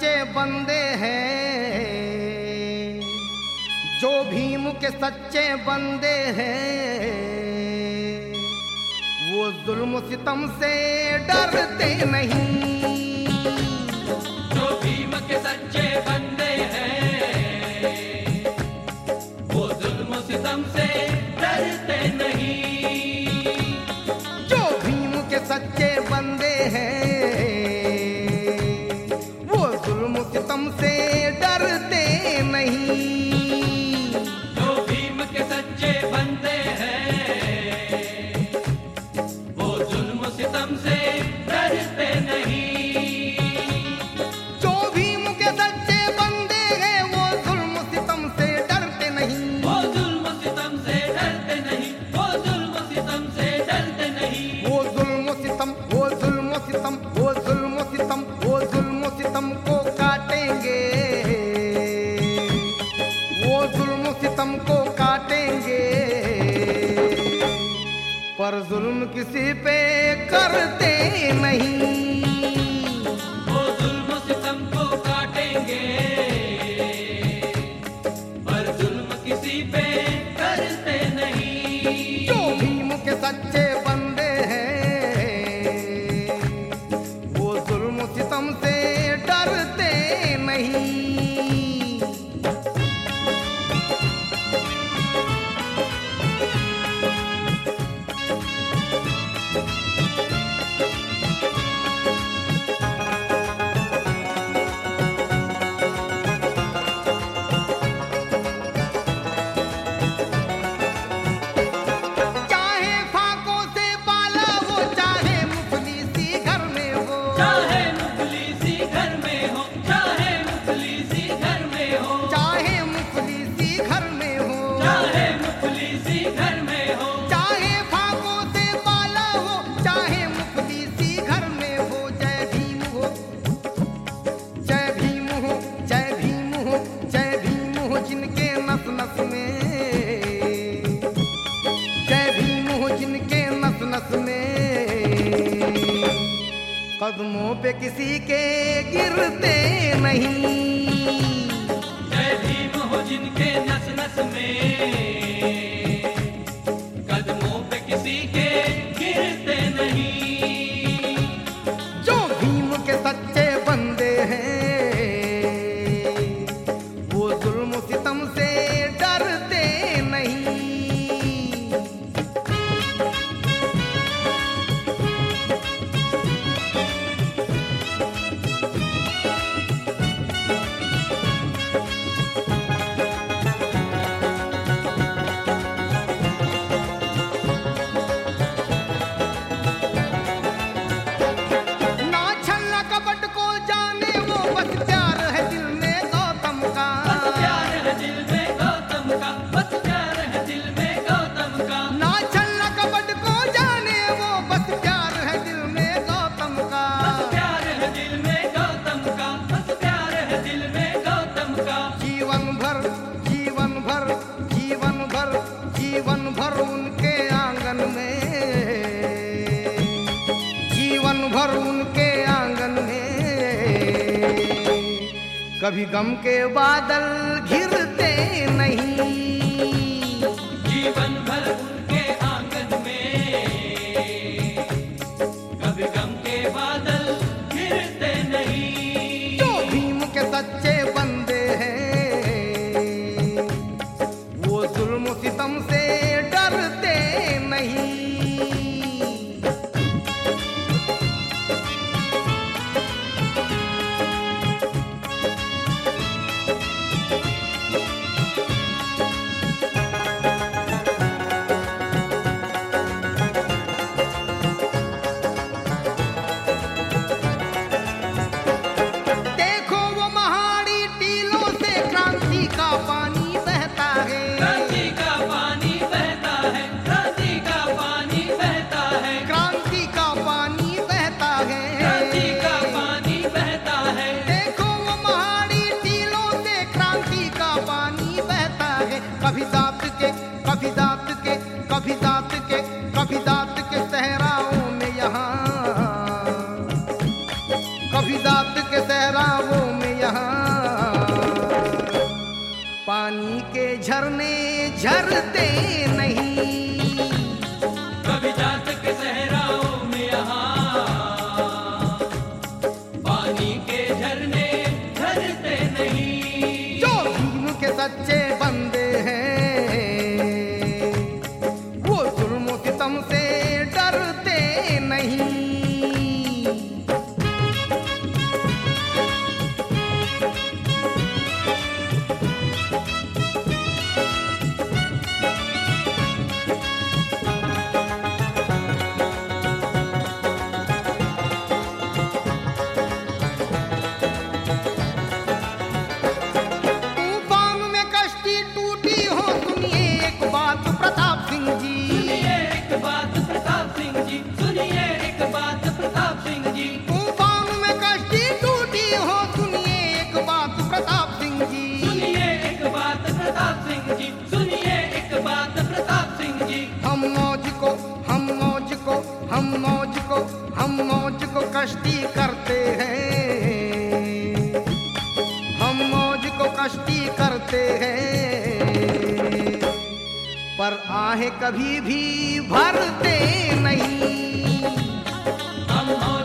सच्चे बंदे हैं, जो भीम के सच्चे बंदे हैं, वो जुल्म सितम से डरते नहीं। जो भीम के सच्चे बंदे हैं, वो जुल्म सितम से डरते नहीं। जो भीम के सच्चे बंदे हैं, वो जुल्म सितम से डरते नहीं। जो भीम के सच्चे बंदे हैं, वो जुल्म सितम से डरते नहीं। जो भीम के सच्चे बंदे हैं, वो जुल्म सितम से डरते नहीं। वो जुल्म सितम से डरते नहीं। वो जुल्म सितम से डरते नहीं। वो जुल्म सितम, वो जुल्म सितम, वो जुल्म सितम, वो जुल्म सितम को काटेंगे, वो जुल्म सितम को काटेंगे, पर जुल्म किसी पे करते नहीं। वो जुल्म सितम को काटेंगे, पर जुल्म किसी पे करते नहीं। जो भीम के सच्चे बंदे हैं, वो जुल्म सितम से डरते नहीं। चाहे फाकों से पाला हो, चाहे मुफलिसी घर में हो, चाहे मुफलिसी घर में हो, चाहे मुफलिसी घर में हो, चाहे मुफलिसी घर में हो, चाहे मुफलिसी घर में हो, चाहे फाकों से पाला हो, चाहे मुफलिसी घर में हो। जय भीम हो, जय भीम हो, जय भीम हो, जय भीम हो जिनके नस नस में, जय भीम हो जिनके नस नस में, कदमों पे किसी के गिरते नहीं। जय भीम हो जिनके नस नस में, कदमों पे किसी के गिरते नहीं। जो भीम के सच्चे बंदे हैं, वो जुल्म सितम से डरते नहीं। ना छल्ला कपट को जाने, वो बस प्यार है दिल में गौतम का। बस प्यार है दिल में गौतम का। बस प्यार है दिल में गौतम का। ना छल्ला कपट को जाने, वो बस प्यार है दिल में गौतम का। बस प्यार है दिल में गौतम का। बस प्यार है दिल में गौतम का। जीवन भर, जीवन भर, जीवन भर, जीवन भर उनके आंगन में, जीवन भर उनके आंगन में, कभी गम के बादल घिरते नहीं। जीवन भर उनके आंगन में, कभी गम के बादल गिरते नहीं। जो भीम के सच्चे बंदे हैं, वो जुल्म सितम से डरते नहीं। यहाँ पानी के झरने झरते नहीं। कभी जात के सहराओं में यहाँ पानी के झरने झरते नहीं। जो भीम के सच्चे बंदे हैं वो जुल्म सितम से डरते नहीं। तूफान में कश्ती टूटी हो सुनिए एक बात प्रताप सिंह जी। सुनिए एक बात प्रताप सिंह जी, सुनिए एक बात प्रताप सिंह जी। तूफान में कश्ती टूटी हो सुनिए एक बात प्रताप सिंह जी। सुनिए एक बात प्रताप सिंह जी, सुनिए एक बात प्रताप सिंह जी। हम मौज को हम मौज को हम मौज को हम मौज को कश्ती करते हैं। हम मौज को कश्ती करते हैं पर आहें कभी भी भरते नहीं। हम